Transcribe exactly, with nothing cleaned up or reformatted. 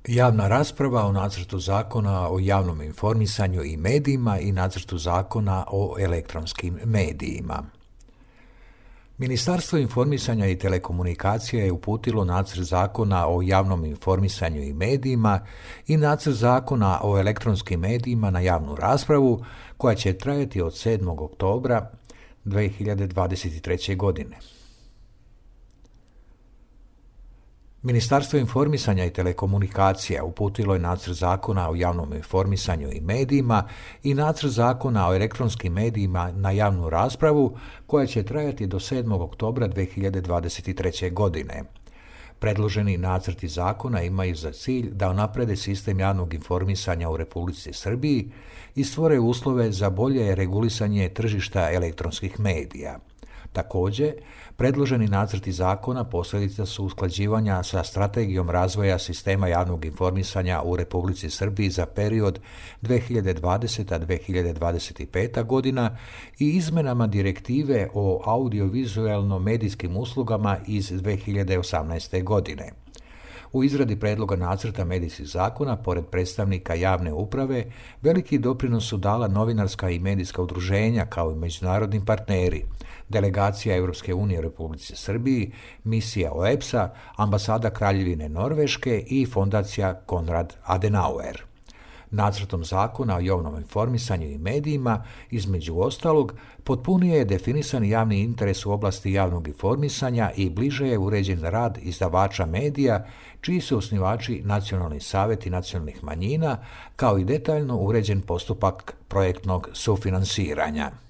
Javna rasprava o nacrtu zakona o javnom informisanju i medijima i nacrtu zakona o elektronskim medijima. Ministarstvo informisanja i telekomunikacija je uputilo nacrt zakona o javnom informisanju i medijima i nacrt zakona o elektronskim medijima na javnu raspravu koja će trajati od sedmog oktobra dve hiljade dvadeset treće. godine. Ministarstvo informisanja i telekomunikacija uputilo je nacrt zakona o javnom informisanju i medijima i nacrt zakona o elektronskim medijima na javnu raspravu koja će trajati do sedmog oktobra dve hiljade dvadeset treće. godine. Predloženi nacrti zakona imaju za cilj da unaprede sistem javnog informisanja u Republici Srbiji i stvore uslove za bolje regulisanje tržišta elektronskih medija. Također, predloženi nacrti zakona posljedica su usklađivanja sa Strategijom razvoja sistema javnog informisanja u Republici Srbiji za period dve hiljade dvadeseta do dve hiljade dvadeset peta. godina i izmenama direktive o audiovizualno-medijskim uslugama iz dve hiljade osamnaeste. godine. U izradi predloga nacrta medijskih zakona, pored predstavnika javne uprave, veliki doprinos su dala novinarska i medijska udruženja kao i međunarodni partneri, delegacija Europske unije u Republici Srbiji, misija O E B S A, ambasada Kraljevine Norveške i fondacija Konrad Adenauer. Nacrtom zakona o javnom informisanju i medijima, između ostalog, potpunije je definisan javni interes u oblasti javnog informisanja i bliže je uređen rad izdavača medija, čiji su osnivači nacionalni savjeti nacionalnih manjina, kao i detaljno uređen postupak projektnog sufinansiranja.